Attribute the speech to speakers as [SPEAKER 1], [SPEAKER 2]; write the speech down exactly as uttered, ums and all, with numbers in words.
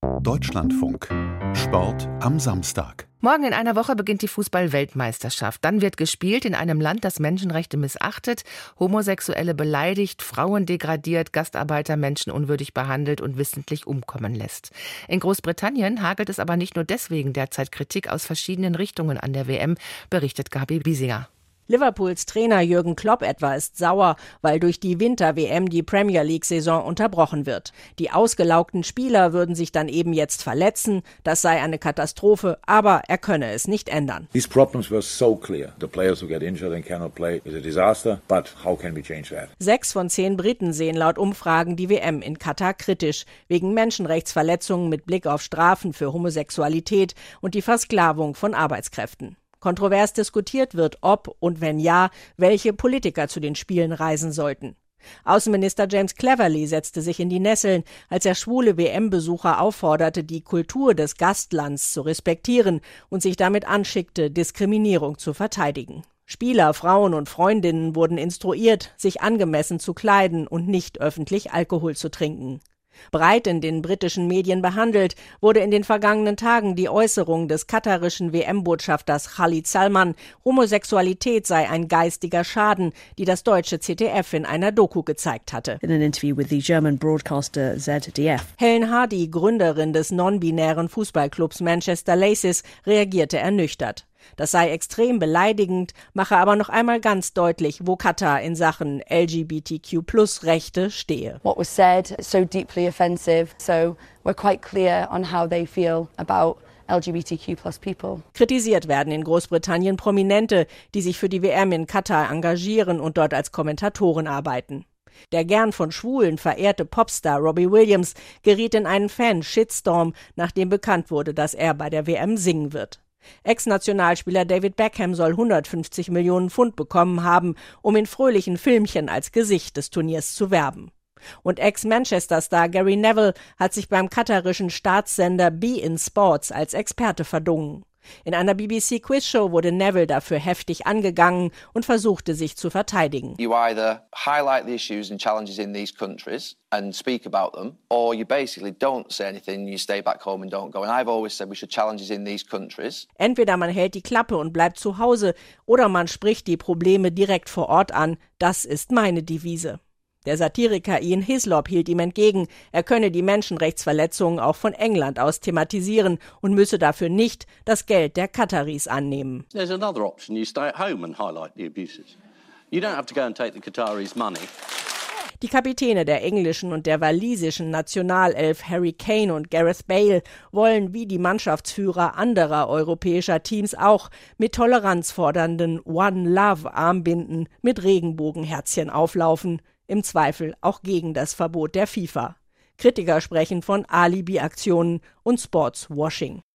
[SPEAKER 1] Deutschlandfunk. Sport am Samstag.
[SPEAKER 2] Morgen in einer Woche beginnt die Fußball-Weltmeisterschaft. Dann wird gespielt in einem Land, das Menschenrechte missachtet, Homosexuelle beleidigt, Frauen degradiert, Gastarbeiter menschenunwürdig behandelt und wissentlich umkommen lässt. In Großbritannien hagelt es aber nicht nur deswegen derzeit Kritik aus verschiedenen Richtungen an der W M, berichtet Gabi Biesinger.
[SPEAKER 3] Liverpools Trainer Jürgen Klopp etwa ist sauer, weil durch die Winter-W M die Premier League-Saison unterbrochen wird. Die ausgelaugten Spieler würden sich dann eben jetzt verletzen, das sei eine Katastrophe, aber er könne es nicht ändern.
[SPEAKER 4] These problems were so clear. The players who get injured and cannot play is a disaster, but how can we change that?
[SPEAKER 3] Sechs von zehn Briten sehen laut Umfragen die W M in Katar kritisch, wegen Menschenrechtsverletzungen mit Blick auf Strafen für Homosexualität und die Versklavung von Arbeitskräften. Kontrovers diskutiert wird, ob und wenn ja, welche Politiker zu den Spielen reisen sollten. Außenminister James Cleverly setzte sich in die Nesseln, als er schwule W M-Besucher aufforderte, die Kultur des Gastlands zu respektieren und sich damit anschickte, Diskriminierung zu verteidigen. Spieler, Frauen und Freundinnen wurden instruiert, sich angemessen zu kleiden und nicht öffentlich Alkohol zu trinken. Breit in den britischen Medien behandelt, wurde in den vergangenen Tagen die Äußerung des katarischen W M-Botschafters Khalid Salman, Homosexualität sei ein geistiger Schaden, die das deutsche Z D F in einer Doku gezeigt hatte.
[SPEAKER 5] In an interview with the German broadcaster Z D F.
[SPEAKER 3] Helen Hardy, Gründerin des non-binären Fußballclubs Manchester Laces, reagierte ernüchtert. Das sei extrem beleidigend, mache aber noch einmal ganz deutlich, wo Katar in Sachen L G B T Q Plus Rechte stehe.
[SPEAKER 6] What was said is so deeply offensive, so we're quite clear on how they feel about L G B T Q plus people.
[SPEAKER 3] Kritisiert werden in Großbritannien Prominente, die sich für die W M in Katar engagieren und dort als Kommentatoren arbeiten. Der gern von Schwulen verehrte Popstar Robbie Williams geriet in einen Fan-Shitstorm, nachdem bekannt wurde, dass er bei der W M singen wird. Ex-Nationalspieler David Beckham soll hundertfünfzig Millionen Pfund bekommen haben, um in fröhlichen Filmchen als Gesicht des Turniers zu werben. Und Ex-Manchester-Star Gary Neville hat sich beim katarischen Staatssender Be in Sports als Experte verdungen. In einer B B C-Quizshow wurde Neville dafür heftig angegangen und versuchte, sich zu verteidigen.
[SPEAKER 7] You either highlight the issues and challenges in these countries and speak about them, or you basically don't say anything, you stay back home and don't go. And I've always said we should challenges in these countries.
[SPEAKER 3] Entweder man hält die Klappe und bleibt zu Hause, oder man spricht die Probleme direkt vor Ort an. Das ist meine Devise. Der Satiriker Ian Hislop hielt ihm entgegen, er könne die Menschenrechtsverletzungen auch von England aus thematisieren und müsse dafür nicht das Geld der Kataris annehmen.
[SPEAKER 8] There's another option. You stay at home and highlight the abuses. You don't have to go and take the Qataris' money.
[SPEAKER 3] Die Kapitäne der englischen und der walisischen Nationalelf Harry Kane und Gareth Bale wollen wie die Mannschaftsführer anderer europäischer Teams auch mit Toleranz fordernden One Love Armbinden mit Regenbogenherzchen auflaufen. Im Zweifel auch gegen das Verbot der FIFA. Kritiker sprechen von Alibi-Aktionen und Sportswashing.